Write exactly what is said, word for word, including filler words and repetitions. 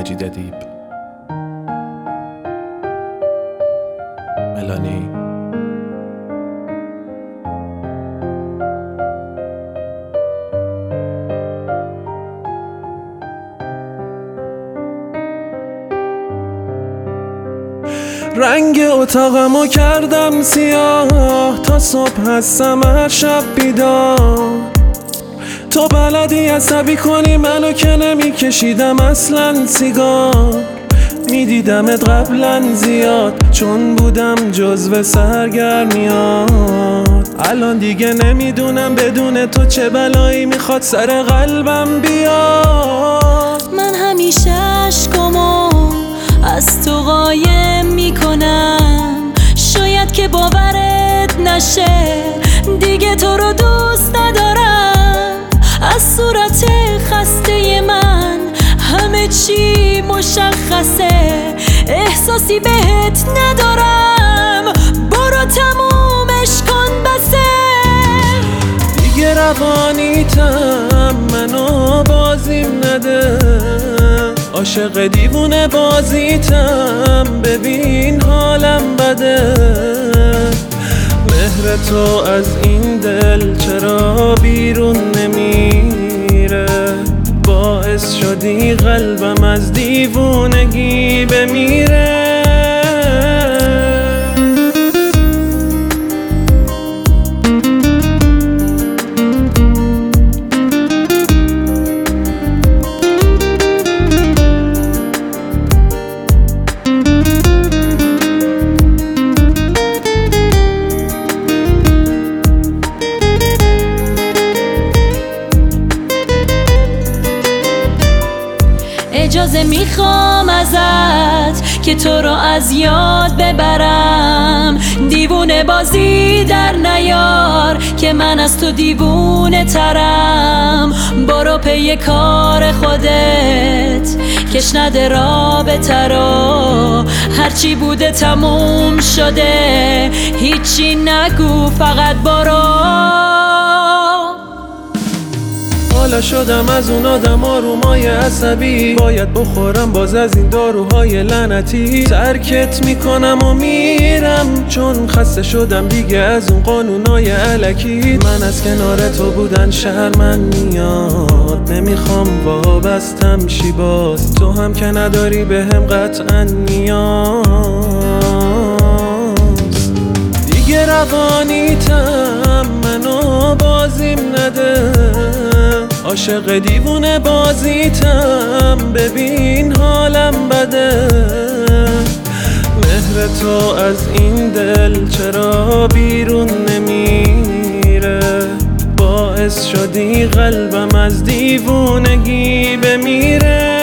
مجید ادیب. ملانی. رنگ اتاقمو کردم سیاه، تا صبح هستم هر شب بیدار. تو بلدی عصبی کنی منو که نمیکشیدم اصلا سیگار. میدیدمت قبلا زیاد چون بودم جزو سرگرمیات. الان دیگه نمیدونم بدون تو چه بلایی میخواد سر قلبم بیاد. من همیشه عشقامو از تو قایم میکنم، شاید که باورت نشه دیگه تو رو دوست ندارم. از صورت خسته من همه چی مشخصه، احساسی بهت ندارم، برو تمومش کن بسه. دیگه روانیتم منو بازیم نده، عاشق دیوونه بازیتم ببین حالم بده. مهر تو از این دل چرا بیرون نمیره، باعث شدی قلبم از دیوونگی بمیره. اجازه میخوام ازت که تو رو از یاد ببرم، دیوونه بازی در نیار که من از تو دیوونه ترم. برو پی کار خودت کش نده رابطه رو، هرچی بوده تموم شده هیچی نگو فقط برو. حالا شدم از اون آدم آرومای عصبی، باید بخورم باز از این داروهای لعنتی. ترکت میکنم و میرم چون خسته شدم دیگه از اون قانونای الکی. من از کنار تو بودن شرمم میاد، نمیخوام وابستم شی باز، تو هم که نداری بهم قطعا نیاز. دیگه روانیتم منو بازیم نده، عاشق دیوونه بازیتم ببین حالم بده. مهر تو از این دل چرا بیرون نمیره، باعث شدی قلبم از دیوونگی بمیره.